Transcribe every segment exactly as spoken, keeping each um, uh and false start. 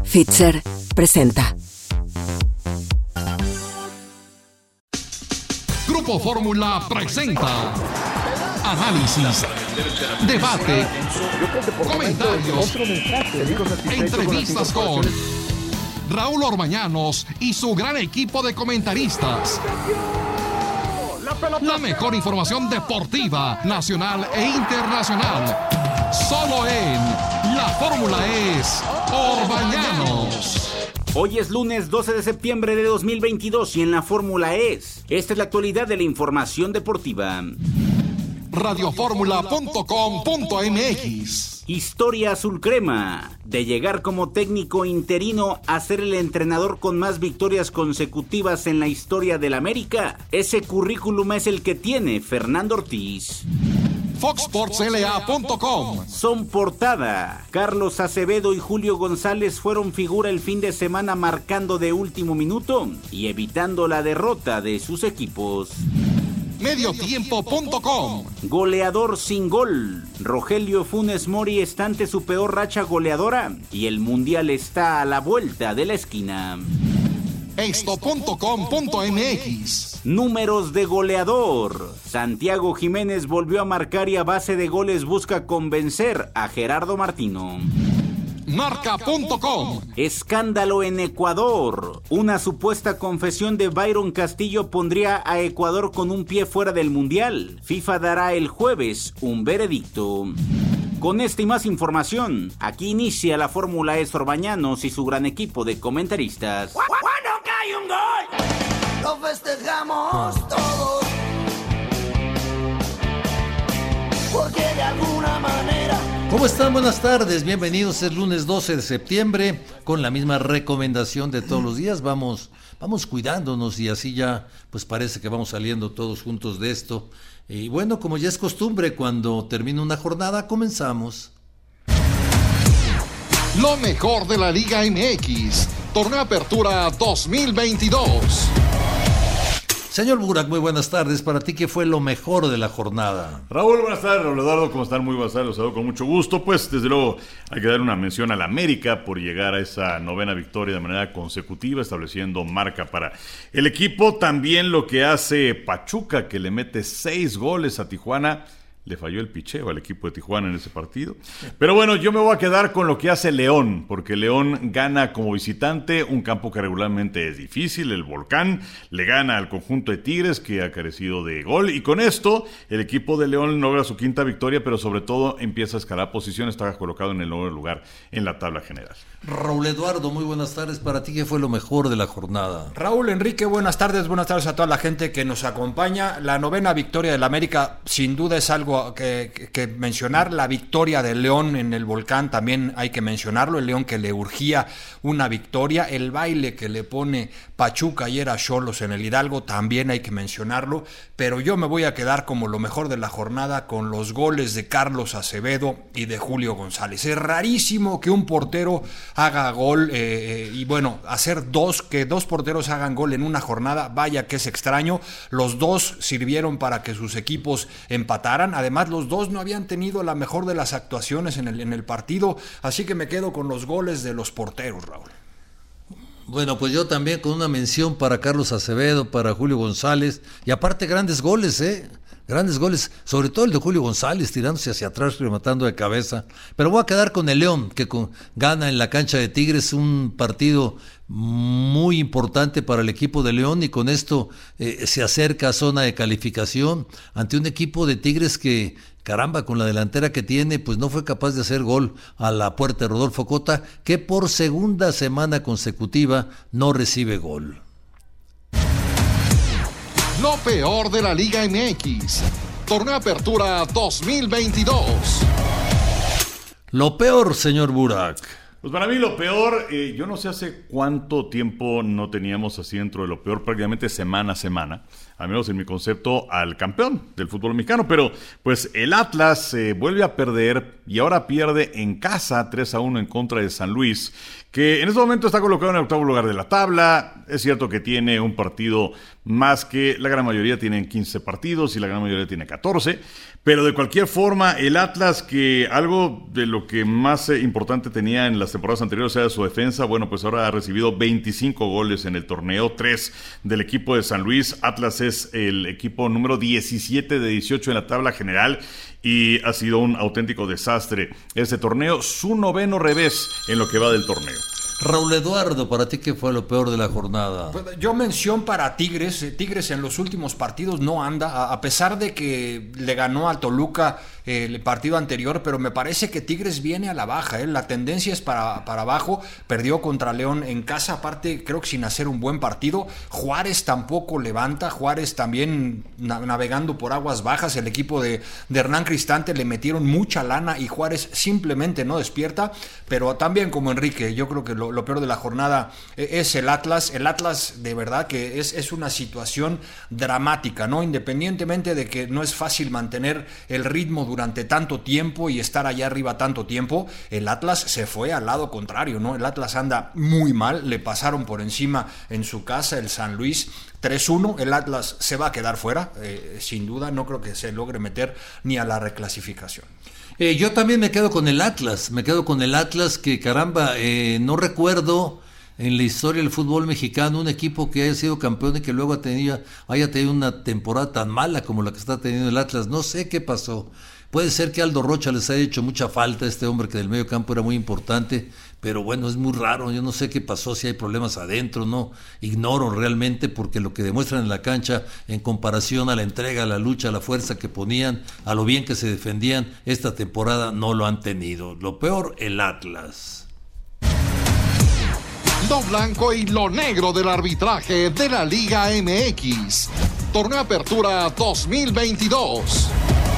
Fitzer presenta. Grupo Fórmula presenta análisis, debate, comentarios, entrevistas con Raúl Orbañanos y su gran equipo de comentaristas. La mejor información deportiva, nacional e internacional. Solo en La Fórmula es Orbañanos. Hoy es lunes doce de septiembre de dos mil veintidós y en La Fórmula es. Esta es la actualidad de la información deportiva. Radioformula punto com punto m x. Historia azul crema. De llegar como técnico interino a ser el entrenador con más victorias consecutivas en la historia del América, ese currículum es el que tiene Fernando Ortiz. Fox Sports L A punto com. Son portada. Carlos Acevedo y Julio González fueron figura el fin de semana marcando de último minuto y evitando la derrota de sus equipos. Mediotiempo punto com. Goleador sin gol. Rogelio Funes Mori está ante su peor racha goleadora y el mundial está a la vuelta de la esquina. Esto punto com punto m x. Números de goleador. Santiago Jiménez volvió a marcar y a base de goles busca convencer a Gerardo Martino. Marca punto com. Escándalo en Ecuador. Una supuesta confesión de Byron Castillo pondría a Ecuador con un pie fuera del Mundial. FIFA dará el jueves un veredicto. Con esta y más información, aquí inicia la Fórmula es Orbañanos y su gran equipo de comentaristas. Cuando cae un gol, lo festejamos todos, porque de alguna manera... ¿Cómo están? Buenas tardes, bienvenidos. Es lunes doce de septiembre, con la misma recomendación de todos los días. Vamos, vamos cuidándonos y así ya, pues parece que vamos saliendo todos juntos de esto. Y bueno, como ya es costumbre, cuando termina una jornada, comenzamos. Lo mejor de la Liga M X. Torneo Apertura dos mil veintidós. Señor Burak, muy buenas tardes. Para ti, ¿qué fue lo mejor de la jornada? Raúl, buenas tardes. Raúl Eduardo, ¿cómo están? Muy buenas tardes. Los saludo con mucho gusto. Pues, desde luego, hay que dar una mención al América por llegar a esa novena victoria de manera consecutiva, estableciendo marca para el equipo. También lo que hace Pachuca, que le mete seis goles a Tijuana. Le falló el picheo al equipo de Tijuana en ese partido. Pero bueno, yo me voy a quedar con lo que hace León, porque León gana como visitante un campo que regularmente es difícil, el Volcán. Le gana al conjunto de Tigres, que ha carecido de gol. Y con esto, el equipo de León logra su quinta victoria, pero sobre todo empieza a escalar posición. Está colocado en el nuevo lugar en la tabla general. Raúl Eduardo, muy buenas tardes. Para ti, ¿qué fue lo mejor de la jornada? Raúl, Enrique, buenas tardes. Buenas tardes a toda la gente que nos acompaña. La novena victoria del América, sin duda es algo Que, que, que mencionar. La victoria del León en el Volcán también hay que mencionarlo, el León que le urgía una victoria, el baile que le pone Pachuca ayer a Xolos en el Hidalgo también hay que mencionarlo, pero yo me voy a quedar como lo mejor de la jornada con los goles de Carlos Acevedo y de Julio González. Es rarísimo que un portero haga gol eh, eh, y bueno, hacer dos, que dos porteros hagan gol en una jornada, vaya que es extraño. Los dos sirvieron para que sus equipos empataran. Además, los dos no habían tenido la mejor de las actuaciones en el, en el partido, así que me quedo con los goles de los porteros, Raúl. Bueno, pues yo también con una mención para Carlos Acevedo, para Julio González, y aparte grandes goles, ¿eh? Grandes goles, sobre todo el de Julio González, tirándose hacia atrás, rematando de cabeza. Pero voy a quedar con el León, que con, gana en la cancha de Tigres un partido muy importante para el equipo de León y con esto eh, se acerca a zona de calificación ante un equipo de Tigres que, caramba, con la delantera que tiene, pues no fue capaz de hacer gol a la puerta de Rodolfo Cota, que por segunda semana consecutiva no recibe gol. Lo peor de la Liga M X. Torneo Apertura dos mil veintidós. Lo peor, señor Burak. Pues para mí lo peor, eh, yo no sé hace cuánto tiempo no teníamos así dentro de lo peor, prácticamente semana a semana, al menos en mi concepto, al campeón del fútbol mexicano, pero pues el Atlas eh, vuelve a perder y ahora pierde en casa tres a uno en contra de San Luis, que en este momento está colocado en el octavo lugar de la tabla. Es cierto que tiene un partido más que la gran mayoría, tienen quince partidos y la gran mayoría tiene catorce, pero de cualquier forma el Atlas, que algo de lo que más eh, importante tenía en las temporadas anteriores era su defensa, bueno, pues ahora ha recibido veinticinco goles en el torneo, tres del equipo de San Luis. Atlas es el equipo número diecisiete de dieciocho en la tabla general y ha sido un auténtico desastre este torneo, su noveno revés en lo que va del torneo. Raúl Eduardo, ¿para ti qué fue lo peor de la jornada? Pues yo mención para Tigres. Tigres en los últimos partidos no anda, a pesar de que le ganó al Toluca el partido anterior, pero me parece que Tigres viene a la baja, ¿eh? La tendencia es para, para abajo. Perdió contra León en casa, aparte creo que sin hacer un buen partido. Juárez tampoco levanta, Juárez también na- navegando por aguas bajas. El equipo de, de Hernán Cristante le metieron mucha lana y Juárez simplemente no despierta, pero también como Enrique, yo creo que lo, lo peor de la jornada es el Atlas. El Atlas de verdad que es, es una situación dramática, ¿no? Independientemente de que no es fácil mantener el ritmo durante durante tanto tiempo y estar allá arriba tanto tiempo, el Atlas se fue al lado contrario, ¿no? El Atlas anda muy mal, le pasaron por encima en su casa el San Luis tres uno, el Atlas se va a quedar fuera, eh, sin duda, no creo que se logre meter ni a la reclasificación. Eh, yo también me quedo con el Atlas, me quedo con el Atlas que caramba, eh, no recuerdo en la historia del fútbol mexicano un equipo que haya sido campeón y que luego ha tenido, haya tenido una temporada tan mala como la que está teniendo el Atlas, no sé qué pasó. Puede ser que Aldo Rocha les haya hecho mucha falta, este hombre que del medio campo era muy importante, pero bueno, es muy raro, yo no sé qué pasó, si hay problemas adentro, no, ignoro realmente, porque lo que demuestran en la cancha, en comparación a la entrega, a la lucha, a la fuerza que ponían, a lo bien que se defendían, esta temporada no lo han tenido. Lo peor, el Atlas. Lo blanco y lo negro del arbitraje de la Liga M X. Torneo Apertura dos mil veintidós.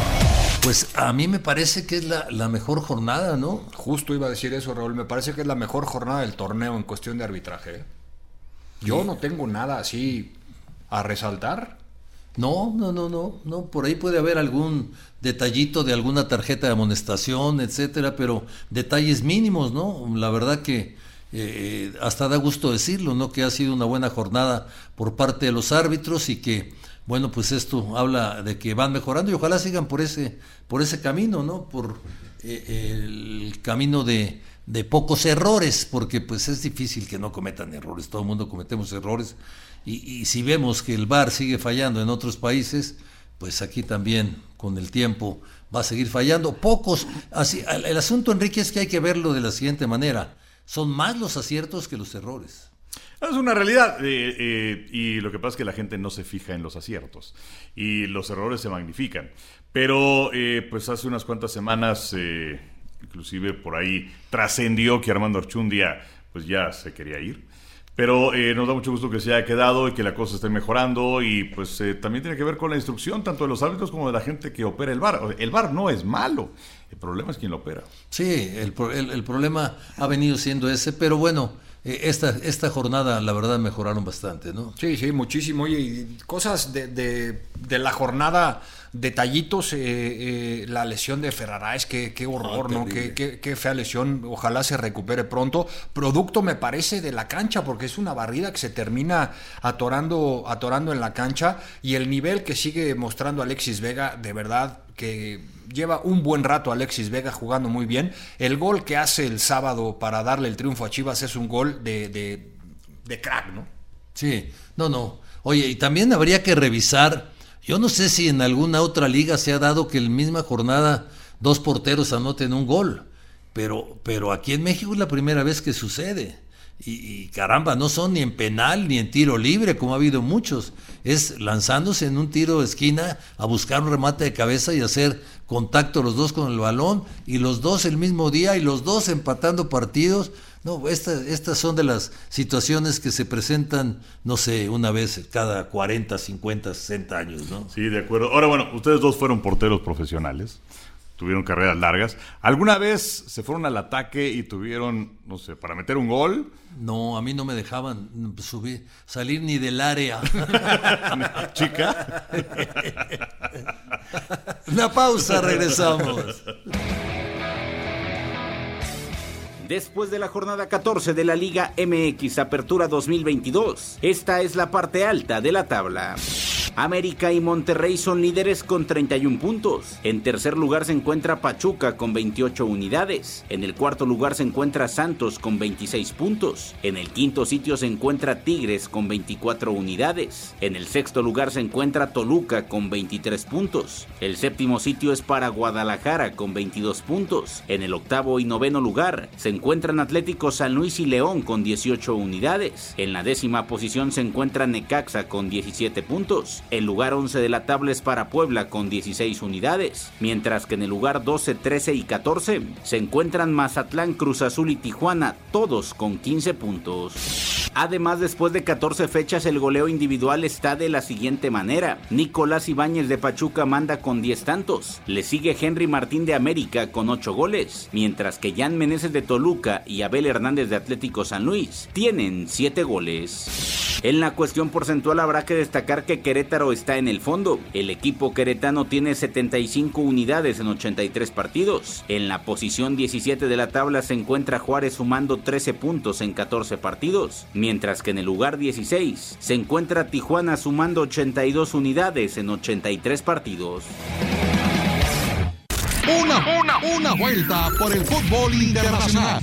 Pues a mí me parece que es la, la mejor jornada, ¿no? Justo iba a decir eso, Raúl. Me parece que es la mejor jornada del torneo en cuestión de arbitraje, ¿eh? Yo sí. No tengo nada así a resaltar. No, no, no, no, no. Por ahí puede haber algún detallito de alguna tarjeta de amonestación, etcétera, pero detalles mínimos, ¿no? La verdad que eh, hasta da gusto decirlo, ¿no? Que ha sido una buena jornada por parte de los árbitros y que bueno, pues esto habla de que van mejorando y ojalá sigan por ese, por ese camino, ¿no? Por eh, el camino de, de pocos errores, porque pues es difícil que no cometan errores, todo el mundo cometemos errores, y, y si vemos que el V A R sigue fallando en otros países, pues aquí también con el tiempo va a seguir fallando. Pocos, así, el, el asunto, Enrique, es que hay que verlo de la siguiente manera, son más los aciertos que los errores. Es una realidad, eh, eh, y lo que pasa es que la gente no se fija en los aciertos y los errores se magnifican. Pero eh, pues hace unas cuantas semanas, eh, inclusive por ahí trascendió que Armando Archundia pues ya se quería ir. Pero eh, nos da mucho gusto que se haya quedado y que la cosa esté mejorando y pues eh, también tiene que ver con la instrucción tanto de los árbitros como de la gente que opera el V A R. El V A R no es malo, el problema es quien lo opera. Sí, el, el, el problema ha venido siendo ese, pero bueno, eh, esta, esta jornada la verdad mejoraron bastante, ¿no? Sí, sí, muchísimo. Oye, y cosas de, de, de la jornada, detallitos, eh, eh, la lesión de Ferraráez, qué, qué horror, oh, ¿no? Qué, qué, qué fea lesión, ojalá se recupere pronto. Producto, me parece, de la cancha, porque es una barrida que se termina atorando, atorando en la cancha, y el nivel que sigue mostrando Alexis Vega, de verdad que lleva un buen rato Alexis Vega jugando muy bien. El gol que hace el sábado para darle el triunfo a Chivas es un gol de, de, de crack, ¿no? Sí, no, no. Oye, y también habría que revisar, yo no sé si en alguna otra liga se ha dado que en la misma jornada dos porteros anoten un gol, pero, pero aquí en México es la primera vez que sucede. Y, y caramba, no son ni en penal ni en tiro libre, como ha habido muchos. Es lanzándose en un tiro de esquina a buscar un remate de cabeza y hacer contacto los dos con el balón, y los dos el mismo día, y los dos empatando partidos. No, estas, estas son de las situaciones que se presentan, no sé, una vez cada cuarenta, cincuenta, sesenta años, ¿no? Sí, de acuerdo. Ahora, bueno, ustedes dos fueron porteros profesionales, tuvieron carreras largas. ¿Alguna vez se fueron al ataque y tuvieron, no sé, para meter un gol? No, a mí no me dejaban subir, salir ni del área. ¿Chica? Una pausa, regresamos. Después de la jornada catorce de la Liga M X Apertura dos mil veintidós, esta es la parte alta de la tabla. América y Monterrey son líderes con treinta y un puntos. En tercer lugar se encuentra Pachuca con veintiocho unidades. En el cuarto lugar se encuentra Santos con veintiséis puntos. En el quinto sitio se encuentra Tigres con veinticuatro unidades. En el sexto lugar se encuentra Toluca con veintitrés puntos. El séptimo sitio es para Guadalajara con veintidós puntos. En el octavo y noveno lugar se encuentran Atlético San Luis y León con dieciocho unidades. En la décima posición se encuentra Necaxa con diecisiete puntos. El lugar once de la tabla es para Puebla con dieciséis unidades, mientras que en el lugar doce, trece y catorce se encuentran Mazatlán, Cruz Azul y Tijuana, todos con quince puntos. Además, después de catorce fechas, el goleo individual está de la siguiente manera. Nicolás Ibáñez de Pachuca manda con diez tantos, le sigue Henry Martín de América con ocho goles, mientras que Jan Meneses de Toluca y Abel Hernández de Atlético San Luis tienen siete goles. En la cuestión porcentual habrá que destacar que Querétaro está en el fondo. El equipo queretano tiene setenta y cinco unidades en ochenta y tres partidos. En la posición diecisiete de la tabla se encuentra Juárez sumando trece puntos en catorce partidos, mientras que en el lugar dieciséis se encuentra Tijuana sumando ochenta y dos unidades en ochenta y tres partidos. Una, una, una vuelta por el fútbol internacional.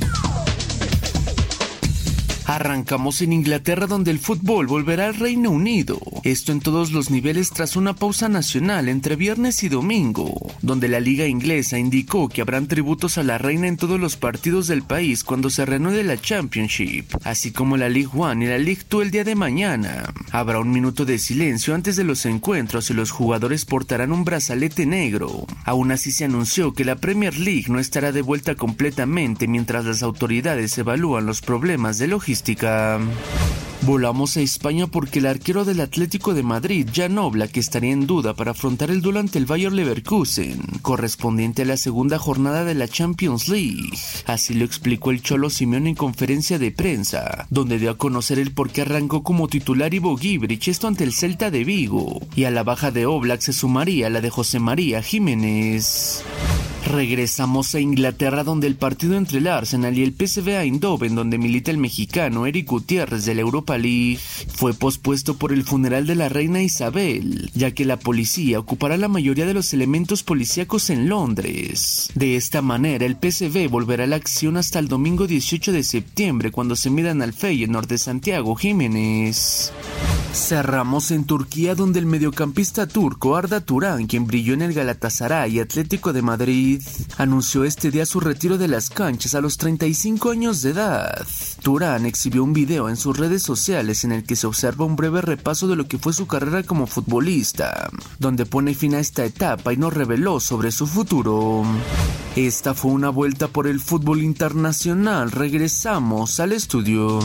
Arrancamos en Inglaterra, donde el fútbol volverá al Reino Unido. Esto en todos los niveles tras una pausa nacional entre viernes y domingo, donde la liga inglesa indicó que habrán tributos a la reina en todos los partidos del país cuando se reanude la Championship, así como la League One y la League Two el día de mañana. Habrá un minuto de silencio antes de los encuentros y los jugadores portarán un brazalete negro. Aún así se anunció que la Premier League no estará de vuelta completamente mientras las autoridades evalúan los problemas de logística. Volamos a España porque el arquero del Atlético de Madrid, Jan Oblak, estaría en duda para afrontar el duelo ante el Bayer Leverkusen, correspondiente a la segunda jornada de la Champions League. Así lo explicó el Cholo Simeone en conferencia de prensa, donde dio a conocer el por qué arrancó como titular Ivo Gibrich, esto ante el Celta de Vigo, y a la baja de Oblak se sumaría la de José María Jiménez. Regresamos a Inglaterra, donde el partido entre el Arsenal y el P S V Eindhoven, donde milita el mexicano Eric Gutiérrez de la Europa League, fue pospuesto por el funeral de la reina Isabel, ya que la policía ocupará la mayoría de los elementos policíacos en Londres. De esta manera, el P S V volverá a la acción hasta el domingo dieciocho de septiembre, cuando se midan al Feyenoord de Santiago Jiménez. Cerramos en Turquía, donde el mediocampista turco Arda Turan, quien brilló en el Galatasaray y Atlético de Madrid, anunció este día su retiro de las canchas a los treinta y cinco años de edad. Turan exhibió un video en sus redes sociales en el que se observa un breve repaso de lo que fue su carrera como futbolista, donde pone fin a esta etapa y no reveló sobre su futuro. Esta fue una vuelta por el fútbol internacional. Regresamos al estudio.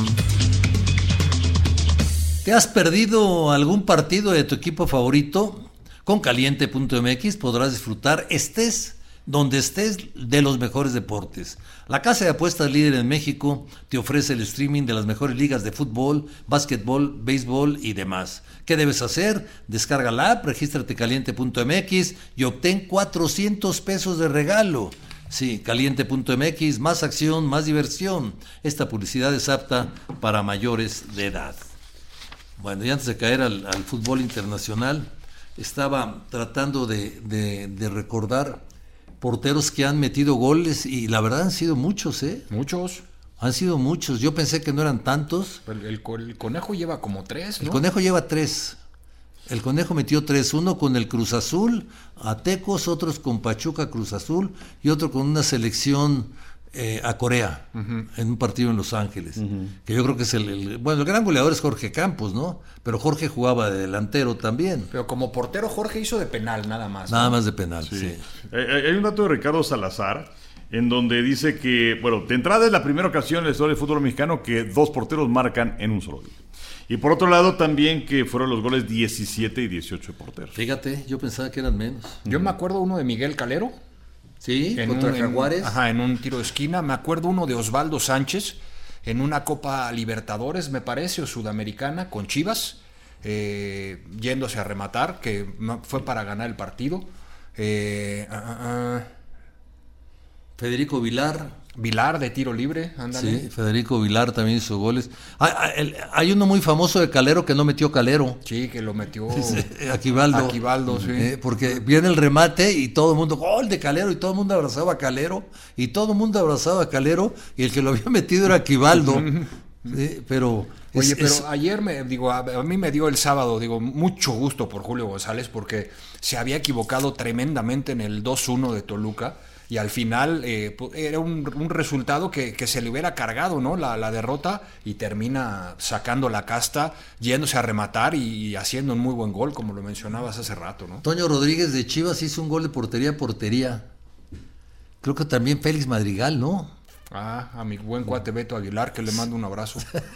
¿Te has perdido algún partido de tu equipo favorito? Con caliente punto m x podrás disfrutar, estés donde estés, de los mejores deportes. La casa de apuestas líder en México te ofrece el streaming de las mejores ligas de fútbol, básquetbol, béisbol y demás. ¿Qué debes hacer? Descarga la app, regístrate caliente punto m x y obtén cuatrocientos pesos de regalo. Sí, caliente punto m x, más acción, más diversión. Esta publicidad es apta para mayores de edad. Bueno, y antes de caer al, al fútbol internacional, estaba tratando de, de, de recordar porteros que han metido goles y la verdad han sido muchos, ¿eh? Muchos. Han sido muchos. Yo pensé que no eran tantos. El, el, el Conejo lleva como tres, ¿no? El Conejo lleva tres. El Conejo metió tres, uno con el Cruz Azul, a Tecos, otros con Pachuca, Cruz Azul, y otro con una selección eh, a Corea, uh-huh. en un partido en Los Ángeles, uh-huh. que yo creo que es el, el... Bueno, el gran goleador es Jorge Campos, ¿no? Pero Jorge jugaba de delantero también. Pero como portero Jorge hizo de penal, nada más. Nada ¿no? más de penal, sí. sí. Eh, hay un dato de Ricardo Salazar, en donde dice que, bueno, de entrada es la primera ocasión en la historia del fútbol mexicano que dos porteros marcan en un solo día. Y por otro lado también que fueron los goles diecisiete y dieciocho de porteros. Fíjate, yo pensaba que eran menos. Yo me acuerdo uno de Miguel Calero. Sí, en contra un, Jaguares. En, ajá, en un tiro de esquina. Me acuerdo uno de Osvaldo Sánchez en una Copa Libertadores, me parece, o Sudamericana, con Chivas, eh, yéndose a rematar, que fue para ganar el partido. Eh, uh, uh, Federico Vilar. Vilar de tiro libre, ándale. Sí, Federico Vilar también hizo goles. Hay, hay, hay uno muy famoso de Calero que no metió Calero. Sí, que lo metió Aquivaldo. Aquivaldo, sí. Eh, porque viene el remate y todo el mundo, gol de Calero, y todo el mundo abrazaba a Calero, y todo el mundo abrazaba a Calero, y el que lo había metido era Aquivaldo. Sí, pero... Oye, es, pero es... ayer, me digo, a, a mí me dio el sábado, digo, mucho gusto por Julio González, porque se había equivocado tremendamente en el dos uno de Toluca, y al final eh, era un, un resultado que, que se le hubiera cargado, ¿no? La, la derrota, y termina sacando la casta, yéndose a rematar y, y haciendo un muy buen gol, como lo mencionabas hace rato, ¿no? Toño Rodríguez de Chivas hizo un gol de portería a portería. Creo que también Félix Madrigal, ¿no? Ah, a mi buen cuate Beto Aguilar, que le mando un abrazo.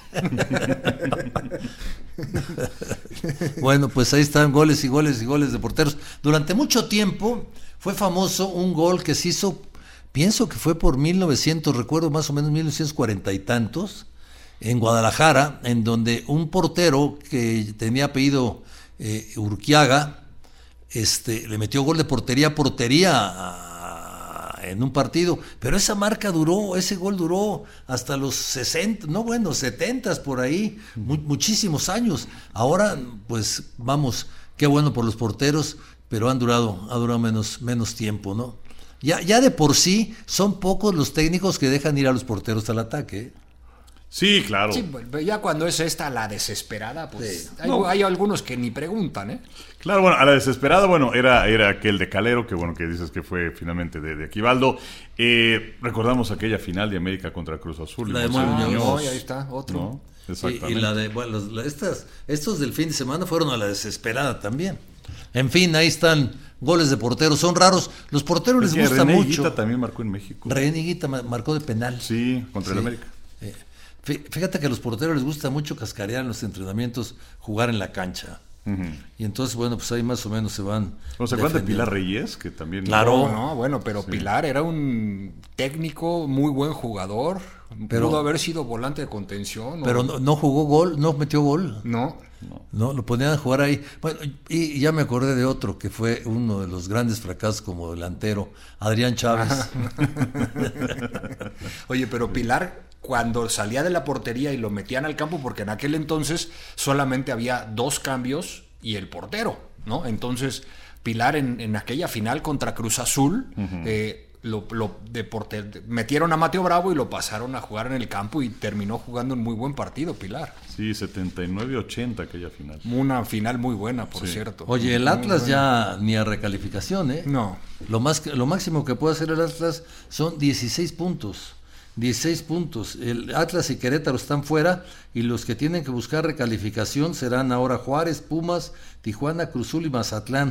Bueno, pues ahí están goles y goles y goles de porteros. Durante mucho tiempo fue famoso un gol que se hizo, pienso que fue por mil novecientos, recuerdo más o menos mil novecientos cuarenta y tantos, en Guadalajara, en donde un portero que tenía apellido eh, Urquiaga, este, le metió gol de portería a portería a en un partido, pero esa marca duró, ese gol duró hasta los sesenta, no bueno, setenta por ahí, mu- muchísimos años. Ahora, pues vamos, qué bueno por los porteros, pero han durado, ha durado menos, menos tiempo, ¿no? Ya, ya de por sí son pocos los técnicos que dejan ir a los porteros al ataque, ¿eh? Sí, claro. Sí, ya cuando es esta la desesperada, pues Sí. hay, No. hay algunos que ni preguntan, ¿eh? Claro, bueno, a la desesperada, bueno, era, era aquel de Calero, que bueno, que dices que fue finalmente de, de Aquivaldo. Eh, recordamos aquella final de América contra Cruz Azul. La de José Muñoz. Muñoz, ahí está, otro. ¿no? Y, Exactamente. y la de, bueno, los- la- estas, estos del fin de semana fueron a la desesperada también. En fin, ahí están goles de porteros, son raros. Los porteros les Es que gusta René mucho. Higuita también marcó en México. René Higuita ma- marcó de penal. Sí, contra el Sí. América. Eh, fí- Fíjate que a los porteros les gusta mucho cascarear en los entrenamientos, jugar en la cancha. Ujú. Y entonces, bueno, pues ahí más o menos se van. ¿No se acuerdan de defendiendo. Pilar Reyes? Que también... Claro. No, no, bueno, pero Pilar era un técnico, muy buen jugador. Pero- Pudo haber sido volante de contención. Pero o- no, no jugó gol, no metió gol. No. No, lo ponían a jugar ahí. Bueno, y, y ya me acordé de otro que fue uno de los grandes fracasos como delantero, Adrián Chávez. Oye, pero Pilar, cuando salía de la portería y lo metían al campo, porque en aquel entonces solamente había dos cambios y el portero, ¿no? Entonces, Pilar en, en aquella final contra Cruz Azul, eh, lo, lo de porte- metieron a Mateo Bravo y lo pasaron a jugar en el campo y terminó jugando un muy buen partido, Pilar. Sí, setenta y nueve ochenta aquella final. Una final muy buena, por Sí. cierto. Oye, el Muy Atlas buena. ya ni a recalificación, ¿eh? No. Lo, más, que- lo máximo que puede hacer el Atlas son dieciséis puntos. dieciséis puntos. El Atlas y Querétaro están fuera y los que tienen que buscar recalificación serán ahora Juárez, Pumas, Tijuana, Cruzul y Mazatlán.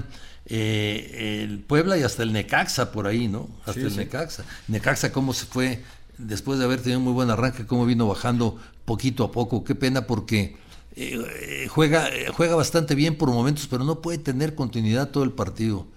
Eh, el Puebla y hasta el Necaxa por ahí, ¿no? Hasta Sí, el sí. Necaxa. Necaxa cómo se fue después de haber tenido un muy buen arranque, cómo vino bajando poquito a poco. Qué pena porque eh, eh, juega, eh, juega bastante bien por momentos, pero no puede tener continuidad todo el partido.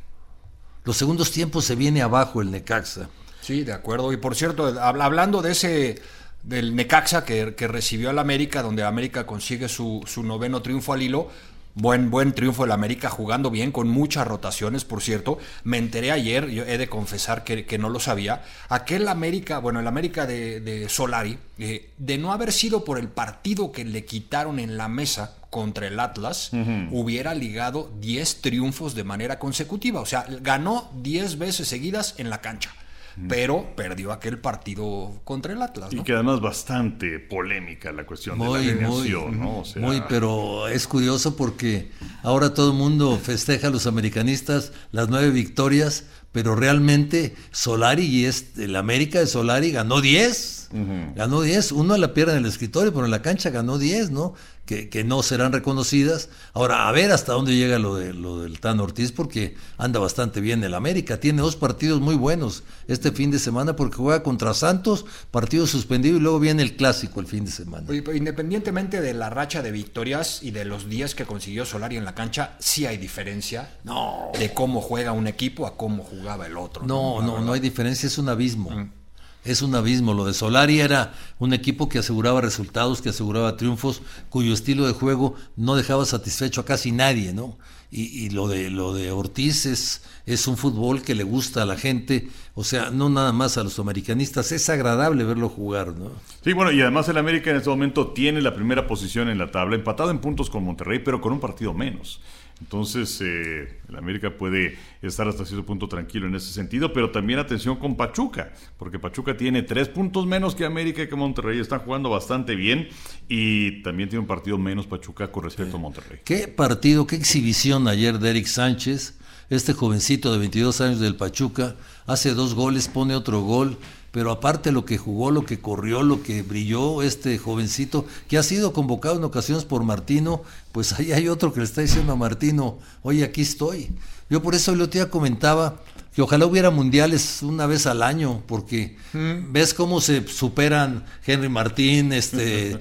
Los segundos tiempos se viene abajo el Necaxa. Sí, de acuerdo. Y por cierto, hab- hablando de ese, del Necaxa que, que recibió al América, donde América consigue su, su noveno triunfo al hilo, buen, buen triunfo del América, jugando bien, con muchas rotaciones, por cierto. Me enteré ayer, yo he de confesar que, que no lo sabía, aquel América, bueno, el América de, de Solari, eh, de no haber sido por el partido que le quitaron en la mesa contra el Atlas, hubiera ligado diez triunfos de manera consecutiva. O sea, ganó diez veces seguidas en la cancha. Pero perdió aquel partido contra el Atlas, Y ¿no? que además bastante polémica la cuestión Muy, de la muy, alineación, ¿no? O sea, muy, pero es curioso porque ahora todo el mundo festeja a los americanistas las nueve victorias, pero realmente Solari y este, el América de Solari ganó diez, ganó diez, uno la pierde en el escritorio, pero en la cancha ganó diez, ¿no? Que, que no serán reconocidas. Ahora, a ver hasta dónde llega lo de lo del Tan Ortiz, porque anda bastante bien el América. Tiene dos partidos muy buenos este fin de semana, porque juega contra Santos, partido suspendido, y luego viene el clásico el fin de semana. Oye, pero independientemente de la racha de victorias y de los días que consiguió Solari en la cancha, sí hay diferencia de cómo juega un equipo a cómo jugaba el otro. No, La no, verdad. no hay diferencia, es un abismo. Es un abismo. Lo de Solari era un equipo que aseguraba resultados, que aseguraba triunfos, cuyo estilo de juego no dejaba satisfecho a casi nadie, ¿no? Y, y lo de lo de Ortiz es, es un fútbol que le gusta a la gente, o sea, no nada más a los americanistas, es agradable verlo jugar, ¿no? Sí, bueno, y además el América en este momento tiene la primera posición en la tabla, empatado en puntos con Monterrey, pero con un partido menos. Entonces, eh, el América puede estar hasta cierto punto tranquilo en ese sentido, pero también atención con Pachuca, porque Pachuca tiene tres puntos menos que América y que Monterrey. Están jugando bastante bien y también tiene un partido menos Pachuca con respecto sí. a Monterrey. Qué partido, qué exhibición ayer de Eric Sánchez, este jovencito de veintidós años del Pachuca, hace dos goles, pone otro gol. Pero aparte lo que jugó, lo que corrió, lo que brilló este jovencito, que ha sido convocado en ocasiones por Martino, pues ahí hay otro que le está diciendo a Martino, oye, aquí estoy. Yo por eso el otro día comentaba que ojalá hubiera mundiales una vez al año, porque mm. ves cómo se superan Henry Martín, este,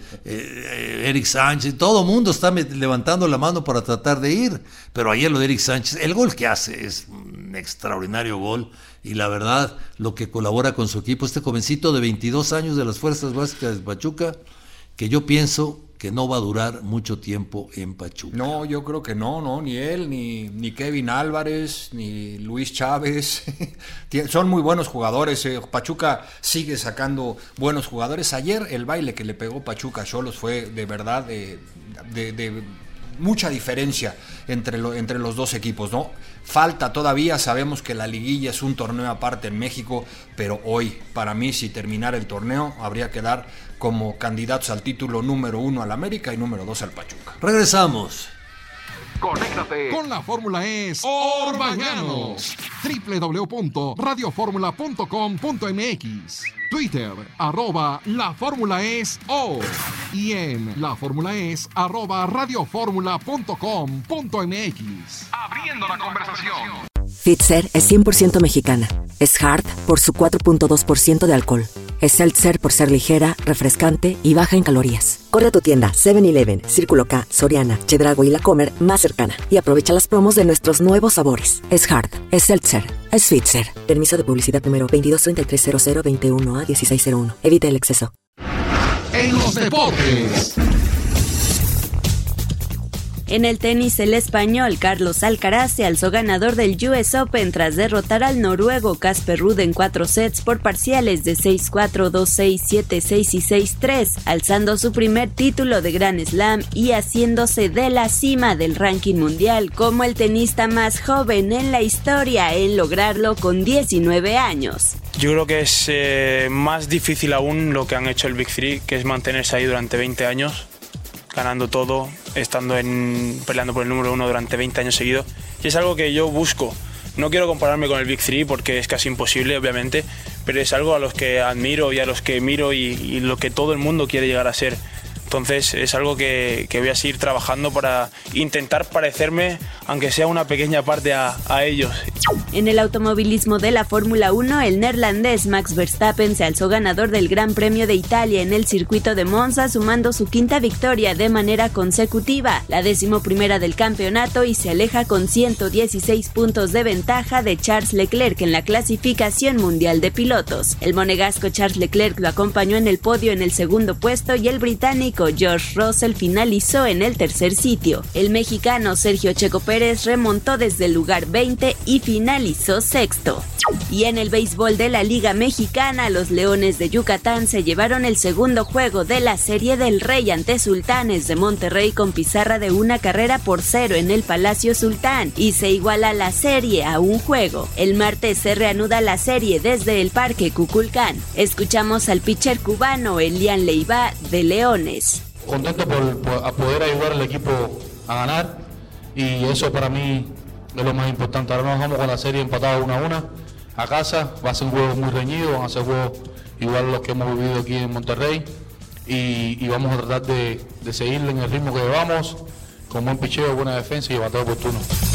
eh, Eric Sánchez, todo el mundo está levantando la mano para tratar de ir, pero ayer lo de Eric Sánchez, el gol que hace es un extraordinario gol, y la verdad, lo que colabora con su equipo, este jovencito de veintidós años de las Fuerzas Básicas de Pachuca, que yo pienso que no va a durar mucho tiempo en Pachuca. No, yo creo que no, no, ni él, ni, ni Kevin Álvarez, ni Luis Chávez, son muy buenos jugadores, eh. Pachuca sigue sacando buenos jugadores. Ayer el baile que le pegó Pachuca a Xolos fue de verdad de, de, de mucha diferencia entre, lo, entre los dos equipos, ¿no? Falta todavía, sabemos que la liguilla es un torneo aparte en México, pero hoy, para mí, si terminara el torneo, habría que dar como candidatos al título número uno al América y número dos al Pachuca. Regresamos. Conéctate con la Fórmula E S Orbañanos. doble u doble u doble u punto radio fórmula punto com punto m x. Twitter, arroba la Fórmula E S O. Y en la Fórmula E S, arroba radioformula punto com punto m x. Abriendo la conversación. Fitzer es cien por ciento mexicana. Es Hard por su cuatro punto dos por ciento de alcohol. Es Seltzer por ser ligera, refrescante y baja en calorías. Corre a tu tienda seven eleven, Círculo K, Soriana, Chedraui y La Comer más cercana y aprovecha las promos de nuestros nuevos sabores. Es Hard, es Seltzer, es Fitzer. Permiso de publicidad número veintidós treinta y tres cero cero veintiuno a dieciséis cero uno. Evita el exceso. En los deportes. En el tenis, el español Carlos Alcaraz se alzó ganador del U S Open tras derrotar al noruego Casper Ruud en cuatro sets por parciales de seis cuatro, dos seis, siete seis y seis tres, alzando su primer título de Grand Slam y haciéndose de la cima del ranking mundial como el tenista más joven en la historia en lograrlo con diecinueve años. Yo creo que es eh, más difícil aún lo que han hecho el Big Three, que es mantenerse ahí durante veinte años. Ganando todo, estando en, peleando por el número uno durante veinte años seguidos. Y es algo que yo busco. No quiero compararme con el Big Three porque es casi imposible, obviamente, pero es algo a los que admiro y a los que miro y, y lo que todo el mundo quiere llegar a ser. Entonces es algo que, que voy a seguir trabajando para intentar parecerme, aunque sea una pequeña parte, a, a ellos. En el automovilismo de la Fórmula uno, el neerlandés Max Verstappen se alzó ganador del Gran Premio de Italia en el circuito de Monza, sumando su quinta victoria de manera consecutiva, la decimoprimera del campeonato, y se aleja con ciento dieciséis puntos de ventaja de Charles Leclerc en la clasificación mundial de pilotos. El monegasco Charles Leclerc lo acompañó en el podio en el segundo puesto y el británico George Russell finalizó en el tercer sitio. El mexicano Sergio Checo Pérez remontó desde el lugar veinte y finalizó sexto. Y en el béisbol de la Liga Mexicana, los Leones de Yucatán se llevaron el segundo juego de la Serie del Rey ante Sultanes de Monterrey con pizarra de una carrera por cero en el Palacio Sultán y se iguala la serie a un juego. El martes se reanuda la serie desde el Parque Cuculcán. Escuchamos al pitcher cubano Elian Leiva de Leones. Contento por, por poder ayudar al equipo a ganar y eso para mí es lo más importante. Ahora nos vamos con la serie empatada una a una a casa, va a ser un juego muy reñido, van a ser juegos igual a los que hemos vivido aquí en Monterrey y, y vamos a tratar de, de seguir en el ritmo que llevamos, con buen picheo, buena defensa y bateo oportuno.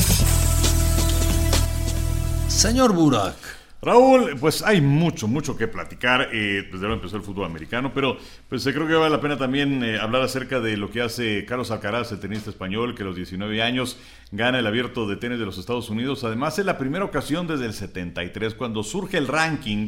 Señor Burak. Raúl, pues hay mucho, mucho que platicar. Eh, desde luego empezó el fútbol americano, pero pues creo que vale la pena también eh, hablar acerca de lo que hace Carlos Alcaraz, el tenista español, que a los diecinueve años gana el Abierto de Tenis de los Estados Unidos. Además, es la primera ocasión desde el setenta y tres, cuando surge el ranking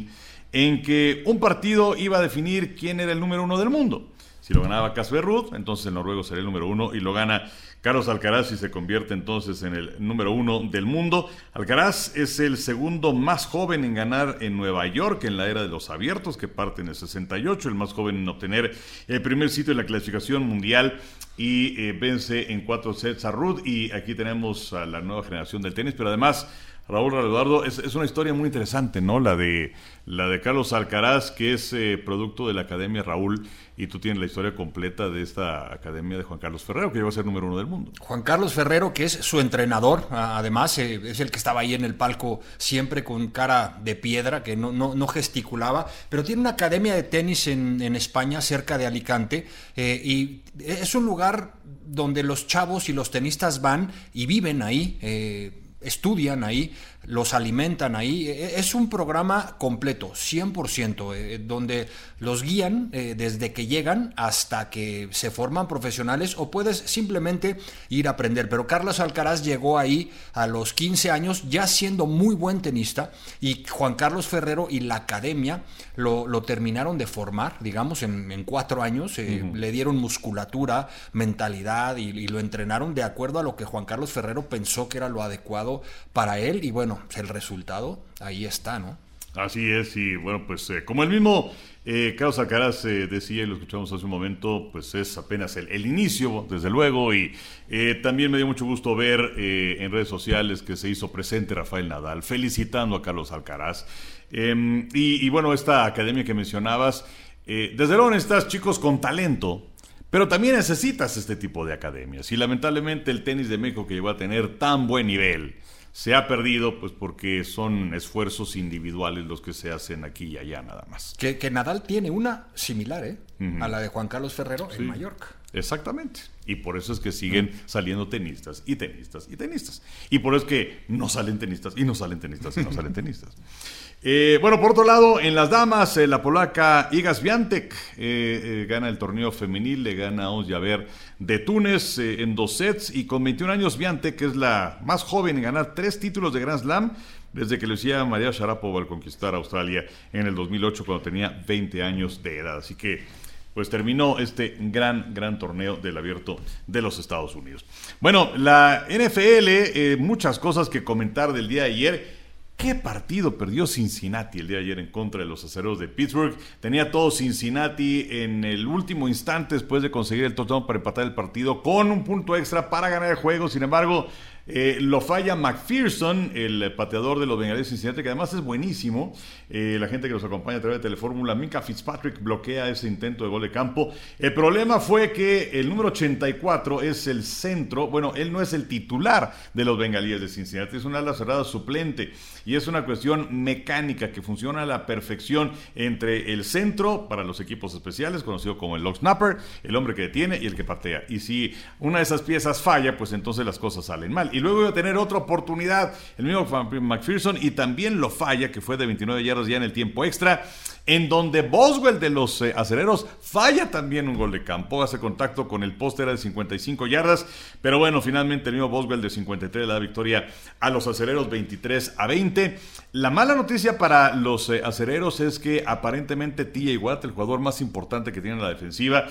en que un partido iba a definir quién era el número uno del mundo. Si lo ganaba Casper Ruud, entonces el noruego sería el número uno, y lo gana Carlos Alcaraz y se convierte entonces en el número uno del mundo. Alcaraz es el segundo más joven en ganar en Nueva York en la era de los abiertos, que parte en el sesenta y ocho, el más joven en obtener el primer sitio en la clasificación mundial, y eh, vence en cuatro sets a Ruud. Y aquí tenemos a la nueva generación del tenis, pero además, Raúl Eduardo, es, es una historia muy interesante, ¿no? La de, la de Carlos Alcaraz, que es eh, producto de la Academia Raúl, y tú tienes la historia completa de esta academia de Juan Carlos Ferrero, que llegó a ser número uno del mundo. Juan Carlos Ferrero, que es su entrenador, además, eh, es el que estaba ahí en el palco siempre con cara de piedra, que no, no, no gesticulaba, pero tiene una academia de tenis en, en España, cerca de Alicante, eh, y es un lugar donde los chavos y los tenistas van y viven ahí, eh, estudian ahí, los alimentan ahí. Es un programa completo, cien por ciento, eh, donde los guían eh, desde que llegan hasta que se forman profesionales, o puedes simplemente ir a aprender. Pero Carlos Alcaraz llegó ahí a los quince años, ya siendo muy buen tenista, y Juan Carlos Ferrero y la academia lo, lo terminaron de formar, digamos, en, en cuatro años. Eh, uh-huh. Le dieron musculatura, mentalidad, y, y lo entrenaron de acuerdo a lo que Juan Carlos Ferrero pensó que era lo adecuado para él, y bueno, el resultado ahí está, ¿no? Así es, y bueno, pues eh, como el mismo eh, Carlos Alcaraz eh, decía, y lo escuchamos hace un momento, pues es apenas el, el inicio, desde luego, y eh, también me dio mucho gusto ver eh, en redes sociales que se hizo presente Rafael Nadal, felicitando a Carlos Alcaraz. Eh, y, y bueno, esta academia que mencionabas, eh, desde luego necesitas chicos con talento, pero también necesitas este tipo de academias, y lamentablemente el tenis de México, que llegó a tener tan buen nivel, se ha perdido, pues porque son esfuerzos individuales los que se hacen aquí y allá nada más. Que, que Nadal tiene una similar, ¿eh? Uh-huh. A la de Juan Carlos Ferrero, sí, en Mallorca. Exactamente. Y por eso es que siguen saliendo tenistas y tenistas y tenistas. Y por eso es que no salen tenistas y no salen tenistas y no salen tenistas. Eh, bueno, por otro lado, en las damas, eh, la polaca Iga Świątek eh, eh, gana el torneo femenil, le gana a Ons Jabeur de Túnez eh, en dos sets, y con veintiún años Świątek es la más joven en ganar tres títulos de Grand Slam desde que lo hacía María Sharapova al conquistar Australia en el dos mil ocho, cuando tenía veinte años de edad. Así que pues terminó este gran, gran torneo del Abierto de los Estados Unidos. Bueno, la N F L, eh, muchas cosas que comentar del día de ayer. ¿Qué partido perdió Cincinnati el día de ayer en contra de los Acereros de Pittsburgh? Tenía todo Cincinnati en el último instante después de conseguir el touchdown para empatar el partido con un punto extra para ganar el juego. Sin embargo, eh, lo falla McPherson, el pateador de los Bengalíes de Cincinnati, que además es buenísimo. Eh, la gente que nos acompaña a través de Telefórmula, Minka Fitzpatrick bloquea ese intento de gol de campo. El problema fue que el número ochenta y cuatro es el centro. Bueno, él no es el titular de los Bengalíes de Cincinnati, es un ala cerrada suplente. Y es una cuestión mecánica que funciona a la perfección entre el centro para los equipos especiales, conocido como el long snapper, el hombre que detiene y el que patea. Y si una de esas piezas falla, pues entonces las cosas salen mal. Y luego iba a tener otra oportunidad el mismo McPherson, y también lo falla, que fue de veintinueve yardas ya en el tiempo extra, en donde Boswell de los eh, Acereros falla también un gol de campo, hace contacto con el poste, era de cincuenta y cinco yardas, pero bueno, finalmente el mismo Boswell de cincuenta y tres le da victoria a los Acereros veintitrés a veinte. La mala noticia para los eh, Acereros es que aparentemente T J Watt, el jugador más importante que tiene en la defensiva,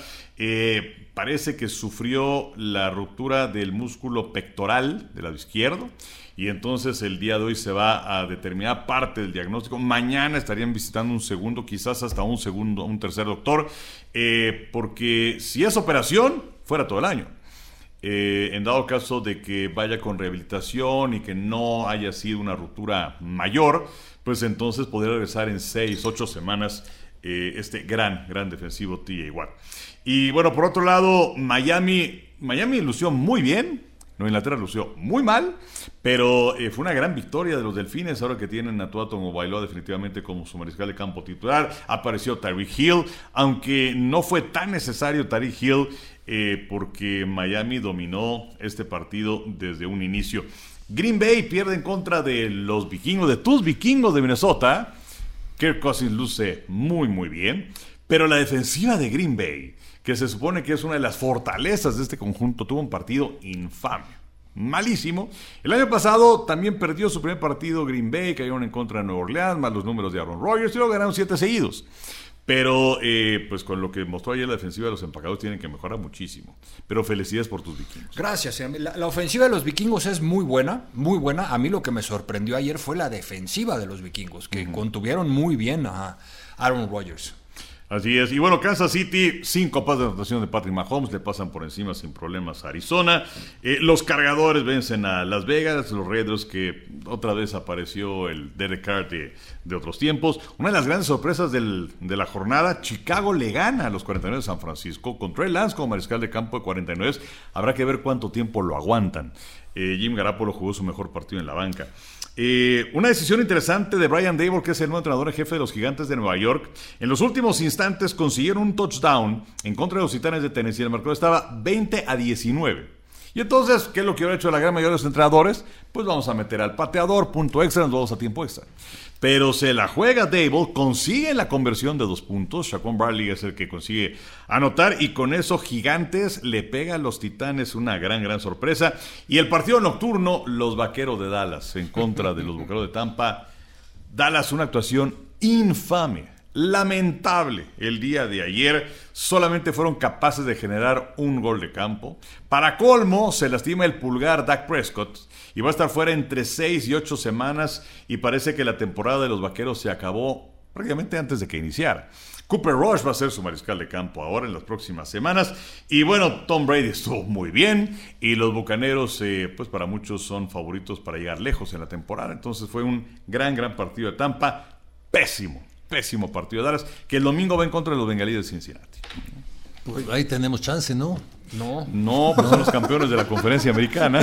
eh, parece que sufrió la ruptura del músculo pectoral del lado izquierdo, y entonces el día de hoy se va a determinar parte del diagnóstico. Mañana estarían visitando un segundo, quizás hasta un segundo, un tercer doctor, eh, porque si es operación, fuera todo el año. Eh, en dado caso de que vaya con rehabilitación y que no haya sido una ruptura mayor, pues entonces podría regresar en seis, ocho semanas eh, este gran, gran defensivo T J Watt. Y bueno, por otro lado, Miami, Miami lució muy bien. Nueva Inglaterra lució muy mal, pero eh, fue una gran victoria de los Delfines, ahora que tienen a Tua Tagovailoa definitivamente como su mariscal de campo titular. Apareció Tyreek Hill, aunque no fue tan necesario Tyreek Hill, eh, porque Miami dominó este partido desde un inicio. Green Bay pierde en contra de los vikingos, de tus vikingos de Minnesota. Kirk Cousins luce muy muy bien, pero la defensiva de Green Bay, que se supone que es una de las fortalezas de este conjunto, tuvo un partido infame. malísimo. El año pasado también perdió su primer partido Green Bay, cayeron en contra de Nueva Orleans, más los números de Aaron Rodgers, y luego ganaron siete seguidos. Pero, eh, pues con lo que mostró ayer la defensiva de los empacadores, tienen que mejorar muchísimo. Pero felicidades por tus vikingos. Gracias. La, la ofensiva de los vikingos es muy buena, muy buena. A mí lo que me sorprendió ayer fue la defensiva de los vikingos, que uh-huh. contuvieron muy bien a Aaron Rodgers. Así es. Y bueno, Kansas City, cinco pases de anotación de Patrick Mahomes, le pasan por encima sin problemas a Arizona. Eh, los cargadores vencen a Las Vegas, los Raiders, que otra vez apareció el Derek Carr de, de otros tiempos. Una de las grandes sorpresas del, de la jornada, Chicago le gana a los cuarenta y nueve de San Francisco, con Trey Lance como mariscal de campo de cuarenta y nueve. Habrá que ver cuánto tiempo lo aguantan. Eh, Jim Garoppolo jugó su mejor partido en la banca. Eh, una decisión interesante de Brian Daboll, que es el nuevo entrenador en jefe de los Gigantes de Nueva York. En los últimos instantes consiguieron un touchdown en contra de los Titanes de Tennessee. El marcador estaba veinte a diecinueve. Y entonces, ¿qué es lo que hubiera hecho la gran mayoría de los entrenadores? Pues vamos a meter al pateador, punto extra, nos vamos a tiempo extra. Pero se la juega Daboll, consigue la conversión de dos puntos. Shaquan Barkley es el que consigue anotar, y con eso Gigantes le pega a los Titanes una gran, gran sorpresa. Y el partido nocturno, los Vaqueros de Dallas en contra de los Vaqueros de Tampa. Dallas, una actuación infame, lamentable el día de ayer. Solamente fueron capaces de generar un gol de campo. Para colmo, se lastima el pulgar Dak Prescott y va a estar fuera entre seis y ocho semanas, y parece que la temporada de los Vaqueros se acabó prácticamente antes de que iniciara. Cooper Rush va a ser su mariscal de campo ahora en las próximas semanas. Y bueno, Tom Brady estuvo muy bien, y los Bucaneros, eh, pues para muchos son favoritos para llegar lejos en la temporada. Entonces fue un gran, gran partido de Tampa. Pésimo. Pésimo partido de Dallas, que el domingo va en contra de los Bengalíes de Cincinnati. Pues ahí tenemos chance, ¿no? No. No, pues son los campeones de la conferencia americana.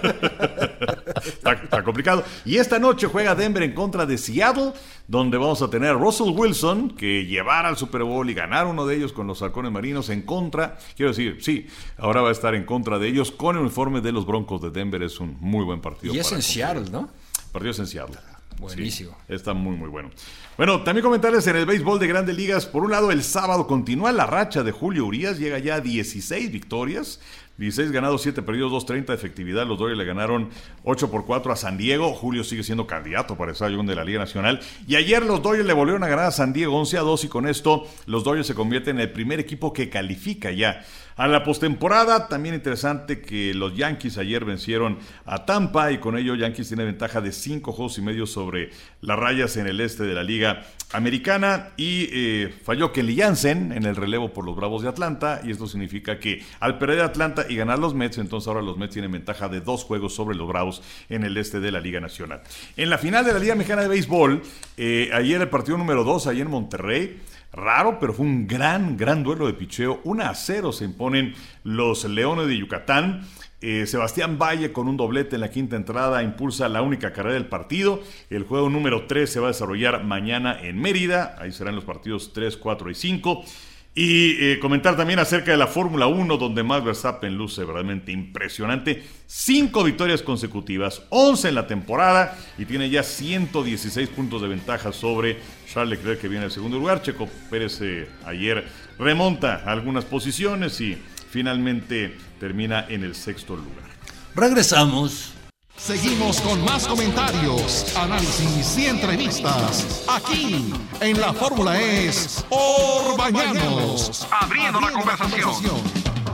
está, está complicado. Y esta noche juega Denver en contra de Seattle, donde vamos a tener a Russell Wilson, que llevará al Super Bowl y ganar uno de ellos con los halcones marinos en contra. Quiero decir, sí, ahora va a estar en contra de ellos con el uniforme de los Broncos de Denver. Es un muy buen partido. Y es en Seattle, ¿no? Partido es en Seattle. Buenísimo. Sí, está muy, muy bueno. Bueno, también comentarles en el béisbol de Grandes Ligas. Por un lado, el sábado continúa la racha de Julio Urías. Llega ya a dieciséis victorias. dieciséis ganados, siete perdidos, dos treinta de efectividad. Los Dodgers le ganaron ocho por cuatro a San Diego. Julio sigue siendo candidato para el Cy Young de la Liga Nacional. Y ayer los Dodgers le volvieron a ganar a San Diego once a dos. Y con esto, los Dodgers se convierten en el primer equipo que califica ya a la postemporada. También interesante que los Yankees ayer vencieron a Tampa, y con ello Yankees tiene ventaja de cinco juegos y medio sobre las Rayas en el este de la Liga Americana. Y eh, falló Kenley Jansen en el relevo por los Bravos de Atlanta, y esto significa que al perder Atlanta y ganar los Mets, entonces ahora los Mets tienen ventaja de dos juegos sobre los Bravos en el este de la Liga Nacional. En la final de la Liga Mexicana de Béisbol, eh, ayer el partido número dos, allá en Monterrey. Raro, pero fue un gran, gran duelo de picheo. uno a cero se imponen los Leones de Yucatán. Eh, Sebastián Valle, con un doblete en la quinta entrada, impulsa la única carrera del partido. El juego número tres se va a desarrollar mañana en Mérida. Ahí serán los partidos tres, cuatro y cinco. Y eh, comentar también acerca de la Fórmula uno, donde Max Verstappen luce verdaderamente impresionante. Cinco victorias consecutivas, once en la temporada, y tiene ya ciento dieciséis puntos de ventaja sobre Charles Leclerc, que viene en el segundo lugar. Checo Pérez eh, ayer remonta algunas posiciones y finalmente termina en el sexto lugar. Regresamos. Seguimos con más comentarios, análisis y entrevistas aquí en la Fórmula Es Orbañanos, abriendo la conversación.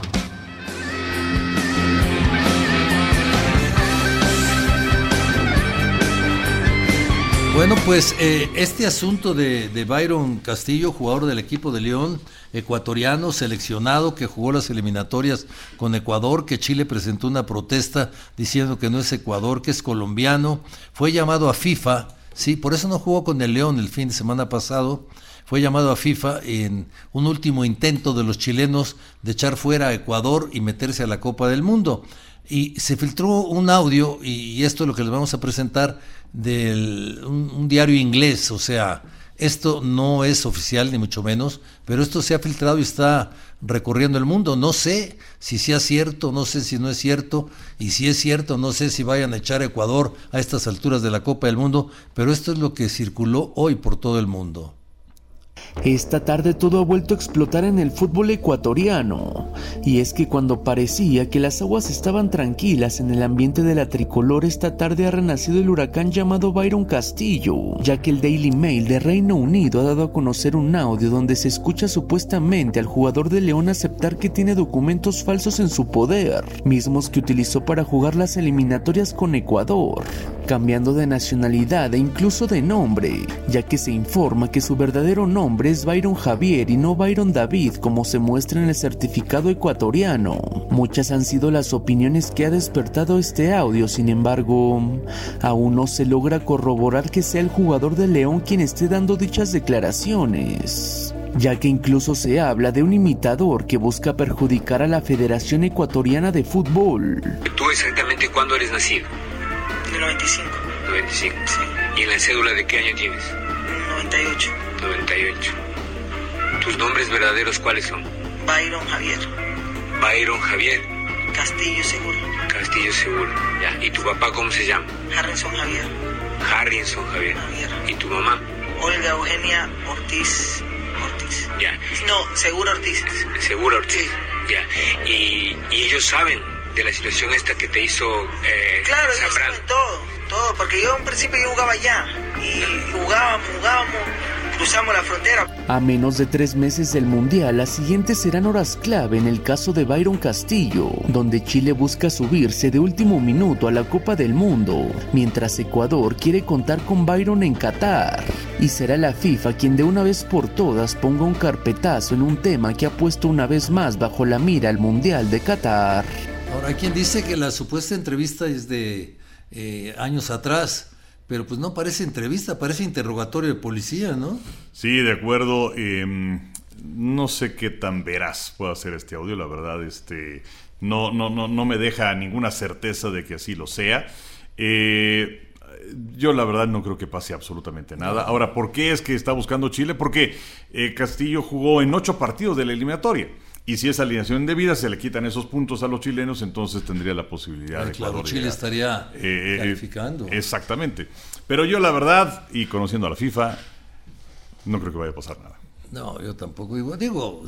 Bueno, pues eh, este asunto de, de Byron Castillo, jugador del equipo de León, ecuatoriano, seleccionado, que jugó las eliminatorias con Ecuador, que Chile presentó una protesta diciendo que no es Ecuador, que es colombiano, fue llamado a FIFA, sí, por eso no jugó con el León el fin de semana pasado, fue llamado a FIFA en un último intento de los chilenos de echar fuera a Ecuador y meterse a la Copa del Mundo. Y se filtró un audio, y esto es lo que les vamos a presentar, de un, un diario inglés. O sea, esto no es oficial ni mucho menos, pero esto se ha filtrado y está recorriendo el mundo. No sé si sea cierto, no sé si no es cierto, y si es cierto, no sé si vayan a echar a Ecuador a estas alturas de la Copa del Mundo, pero esto es lo que circuló hoy por todo el mundo. Esta tarde todo ha vuelto a explotar en el fútbol ecuatoriano, y es que cuando parecía que las aguas estaban tranquilas en el ambiente de la tricolor, esta tarde ha renacido el huracán llamado Byron Castillo, ya que el Daily Mail de Reino Unido ha dado a conocer un audio donde se escucha supuestamente al jugador de León aceptar que tiene documentos falsos en su poder, mismos que utilizó para jugar las eliminatorias con Ecuador, cambiando de nacionalidad e incluso de nombre, ya que se informa que su verdadero nombre es Byron Javier y no Byron David como se muestra en el certificado ecuatoriano. Muchas han sido las opiniones que ha despertado este audio, sin embargo, aún no se logra corroborar que sea el jugador de León quien esté dando dichas declaraciones, ya que incluso se habla de un imitador que busca perjudicar a la Federación Ecuatoriana de Fútbol. ¿Tú exactamente cuándo eres nacido? Del noventa y cinco. noventa y cinco, sí. ¿Y en la cédula de qué año tienes? noventa y ocho. noventa y ocho. ¿Tus nombres verdaderos cuáles son? Byron Javier. Byron Javier. Castillo Seguro. Castillo Seguro, ya. ¿Y tu papá cómo se llama? Harrison Javier. Harrison Javier. Javier. ¿Y tu mamá? Olga Eugenia Ortiz. Ortiz. Ya. No, Seguro Ortiz. Seguro Ortiz. Sí. Ya. ¿Y, y ellos saben de la situación esta que te hizo eh, Claro, ellos Zambrano? saben todo, todo, porque yo en principio yo jugaba allá, y jugábamos, jugábamos, cruzamos la frontera. A menos de tres meses del Mundial, las siguientes serán horas clave en el caso de Byron Castillo, donde Chile busca subirse de último minuto a la Copa del Mundo, mientras Ecuador quiere contar con Byron en Qatar. Y será la FIFA quien de una vez por todas ponga un carpetazo en un tema que ha puesto una vez más bajo la mira al Mundial de Qatar. Ahora, hay quien dice que la supuesta entrevista es de eh, años atrás, pero pues no parece entrevista, parece interrogatorio de policía, ¿no? Sí, de acuerdo. Eh, no sé qué tan veraz pueda ser este audio, la verdad, este, no, no, no, no me deja ninguna certeza de que así lo sea. Eh, yo la verdad no creo que pase absolutamente nada. Ahora, ¿por qué es que está buscando Chile? Porque eh, Castillo jugó en ocho partidos de la eliminatoria. Y si es alineación indebida, se le quitan esos puntos a los chilenos, entonces tendría la posibilidad Ay, de Ecuador. Claro, Chile llegar. estaría eh, calificando. Eh, exactamente. Pero yo la verdad, y conociendo a la FIFA, no creo que vaya a pasar nada. No, yo tampoco. Digo, digo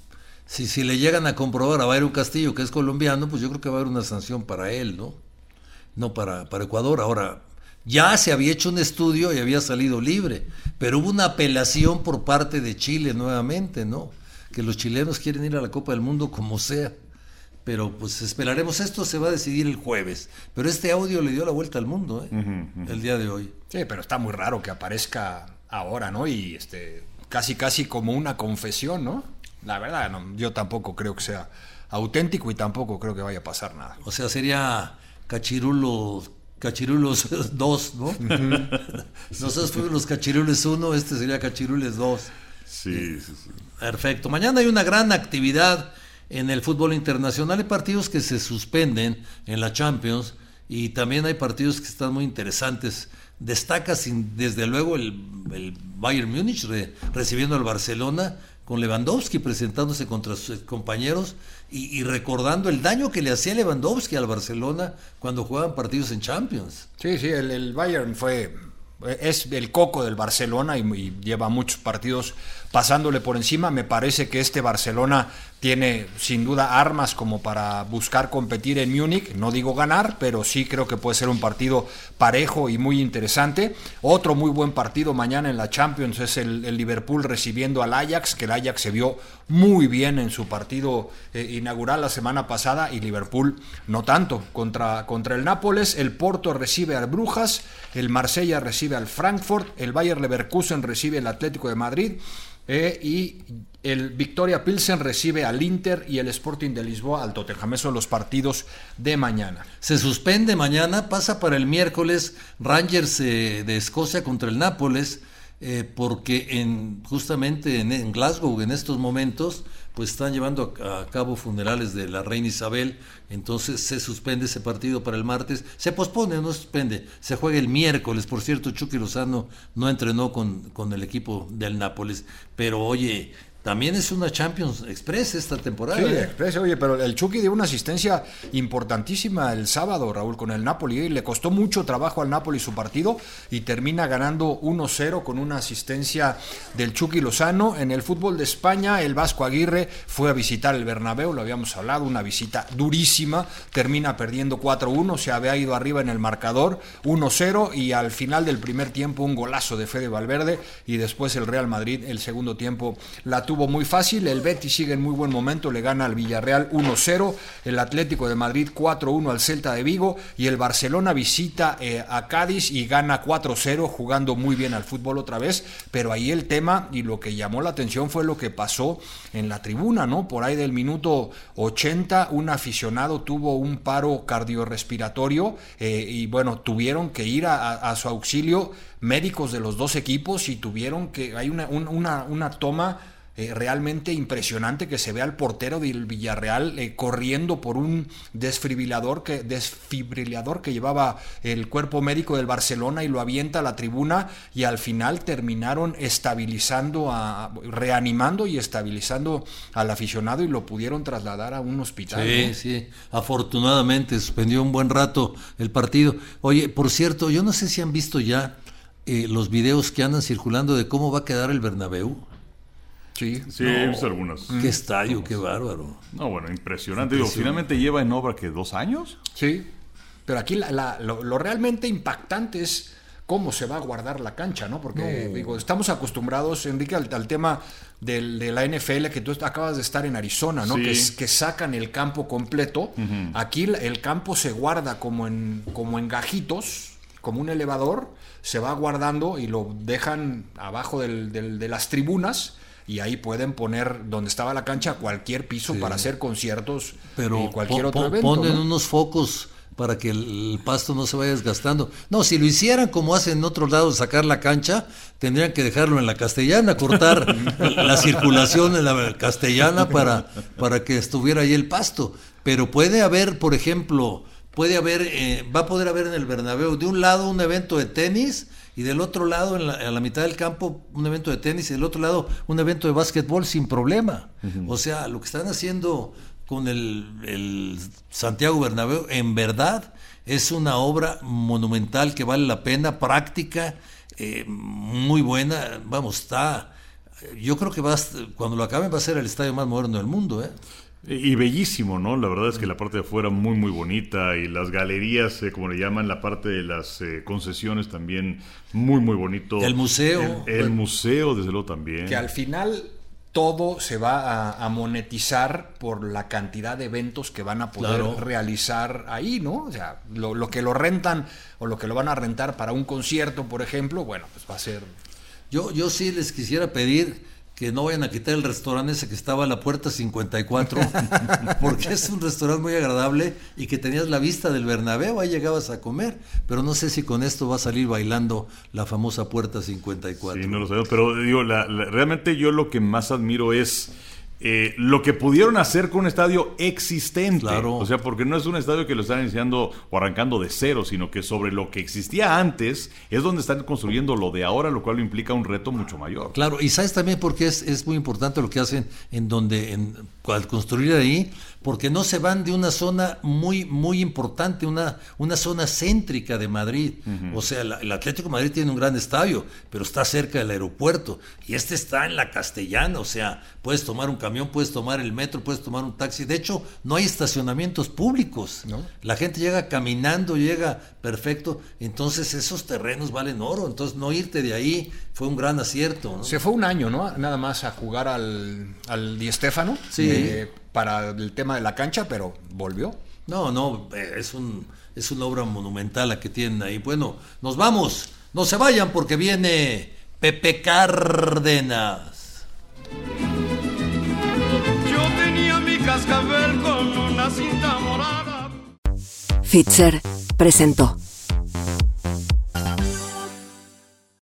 si, si le llegan a comprobar a Byron Castillo que es colombiano, pues yo creo que va a haber una sanción para él, ¿no? No para, para Ecuador. Ahora, ya se había hecho un estudio y había salido libre, pero hubo una apelación por parte de Chile nuevamente, ¿no? Que los chilenos quieren ir a la Copa del Mundo como sea, pero pues esperaremos. Esto se va a decidir el jueves, pero este audio le dio la vuelta al mundo, ¿eh? uh-huh, uh-huh. El día de hoy. Sí, pero está muy raro que aparezca ahora, ¿no? Y este casi casi como una confesión, ¿no? La verdad, no, yo tampoco creo que sea auténtico y tampoco creo que vaya a pasar nada. O sea, sería Cachirulo Cachirulos dos, ¿no? Uh-huh. Nosotros fuimos los Cachirules uno, este sería Cachirules dos. Sí, sí, sí. Perfecto. Mañana hay una gran actividad en el fútbol internacional. Hay partidos que se suspenden en la Champions y también hay partidos que están muy interesantes. Destaca sin, desde luego el, el Bayern Múnich re, recibiendo al Barcelona, con Lewandowski presentándose contra sus compañeros y, y recordando el daño que le hacía Lewandowski al Barcelona cuando jugaban partidos en Champions. Sí, sí, el, el Bayern fue... es el coco del Barcelona y, y lleva muchos partidos pasándole por encima. Me parece que este Barcelona tiene sin duda armas como para buscar competir en Múnich, no digo ganar, pero sí creo que puede ser un partido parejo y muy interesante. Otro muy buen partido mañana en la Champions es el, el Liverpool recibiendo al Ajax, que el Ajax se vio muy bien en su partido eh, inaugural la semana pasada y Liverpool no tanto. Contra, contra el Nápoles, el Porto recibe al Brujas, el Marsella recibe al Frankfurt, el Bayer Leverkusen recibe al Atlético de Madrid, eh, y el Victoria Pilsen recibe al Inter y el Sporting de Lisboa al Tottenham. Esos son los partidos de mañana. Se suspende mañana, pasa para el miércoles Rangers eh, de Escocia contra el Nápoles, eh, porque en, justamente en, en Glasgow en estos momentos pues están llevando a, a cabo funerales de la reina Isabel, entonces se suspende ese partido para el martes, se pospone, no se suspende, se juega el miércoles. Por cierto, Chucky Lozano no entrenó con, con el equipo del Nápoles, pero oye, también es una Champions Express esta temporada. Sí, ¿eh? Express, oye, pero el Chucky dio una asistencia importantísima el sábado, Raúl, con el Napoli, y le costó mucho trabajo al Napoli su partido y termina ganando uno cero con una asistencia del Chucky Lozano. En el fútbol de España, el Vasco Aguirre fue a visitar el Bernabéu, lo habíamos hablado, una visita durísima, termina perdiendo cuatro uno, se había ido arriba en el marcador uno cero y al final del primer tiempo un golazo de Fede Valverde y después el Real Madrid el segundo tiempo la tuvo muy fácil. El Betis sigue en muy buen momento, le gana al Villarreal uno cero, el Atlético de Madrid cuatro uno al Celta de Vigo y el Barcelona visita eh, a Cádiz y gana cuatro cero, jugando muy bien al fútbol otra vez, pero ahí el tema y lo que llamó la atención fue lo que pasó en la tribuna, ¿no? Por ahí del minuto ochenta un aficionado tuvo un paro cardiorrespiratorio eh, y bueno, tuvieron que ir a, a, a su auxilio médicos de los dos equipos y tuvieron que, hay una, un, una, una toma Eh, realmente impresionante que se ve al portero del Villarreal eh, corriendo por un desfibrilador que, desfibrilador que llevaba el cuerpo médico del Barcelona y lo avienta a la tribuna y al final terminaron estabilizando, a, reanimando y estabilizando al aficionado y lo pudieron trasladar a un hospital. Sí, ¿no? sí, afortunadamente suspendió un buen rato el partido. Oye, por cierto, yo no sé si han visto ya eh, los videos que andan circulando de cómo va a quedar el Bernabéu. Sí, sí no, he visto algunos. Qué estadio, qué bárbaro. No, bueno, impresionante. Digo, finalmente lleva en obra, ¿qué? ¿Dos años? Sí, pero aquí la, la, lo, lo realmente impactante es cómo se va a guardar la cancha, ¿no? Porque, no. digo, estamos acostumbrados, Enrique, al, al tema del, de la N F L, que tú acabas de estar en Arizona, ¿no? Sí. Que, que sacan el campo completo. Uh-huh. Aquí el campo se guarda como en, como en gajitos, como un elevador, se va guardando y lo dejan abajo del, del, de las tribunas. Y ahí pueden poner donde estaba la cancha cualquier piso sí. para hacer conciertos pero y cualquier po, otro po, evento. Ponen ¿no? unos focos para que el, el pasto no se vaya desgastando. No, si lo hicieran como hacen en otros lados, sacar la cancha, tendrían que dejarlo en la Castellana, cortar la circulación en la Castellana para, para que estuviera ahí el pasto. Pero puede haber, por ejemplo, puede haber, eh, va a poder haber en el Bernabéu de un lado un evento de tenis y del otro lado, en la, en la mitad del campo, un evento de tenis y del otro lado un evento de básquetbol sin problema. Uh-huh. O sea, lo que están haciendo con el, el Santiago Bernabéu, en verdad, es una obra monumental que vale la pena, práctica, eh, muy buena. Vamos, está... Yo creo que va a, cuando lo acaben va a ser el estadio más moderno del mundo, ¿eh? Y bellísimo, ¿no? La verdad es que la parte de afuera muy, muy bonita y las galerías, eh, como le llaman, la parte de las eh, concesiones también muy, muy bonito. El museo. El, el museo, desde luego, también. Que al final todo se va a, a monetizar por la cantidad de eventos que van a poder claro. realizar ahí, ¿no? O sea, lo, lo que lo rentan o lo que lo van a rentar para un concierto, por ejemplo, bueno, pues va a ser... Yo, yo sí les quisiera pedir que no vayan a quitar el restaurante ese que estaba a la puerta cincuenta y cuatro, porque es un restaurante muy agradable y que tenías la vista del Bernabéu, ahí llegabas a comer, pero no sé si con esto va a salir bailando la famosa puerta cincuenta y cuatro. Sí, no lo sabemos, pero digo, la, la, realmente yo lo que más admiro es Eh, lo que pudieron hacer con un estadio existente, claro. O sea, porque no es un estadio que lo están iniciando o arrancando de cero, sino que sobre lo que existía antes es donde están construyendo lo de ahora, lo cual implica un reto mucho mayor. Claro, y sabes también por qué es, es muy importante lo que hacen en donde en, al construir ahí, porque no se van de una zona muy muy importante, una, una zona céntrica de Madrid. Uh-huh. O sea, la, el Atlético de Madrid tiene un gran estadio, pero está cerca del aeropuerto, y este está en la Castellana, o sea, puedes tomar un camión, puedes tomar el metro, puedes tomar un taxi. De hecho, no hay estacionamientos públicos, ¿no? La gente llega caminando, llega perfecto. Entonces esos terrenos valen oro. Entonces no irte de ahí fue un gran acierto, ¿no? Se fue un año, ¿no? Nada más a jugar al, al Di Stéfano, sí. eh, para el tema de la cancha, pero volvió. No, no, es un es una obra monumental la que tienen ahí. Bueno, nos vamos. No se vayan porque viene Pepe Cárdenas. Cascabel con una cinta morada. Fitzer presentó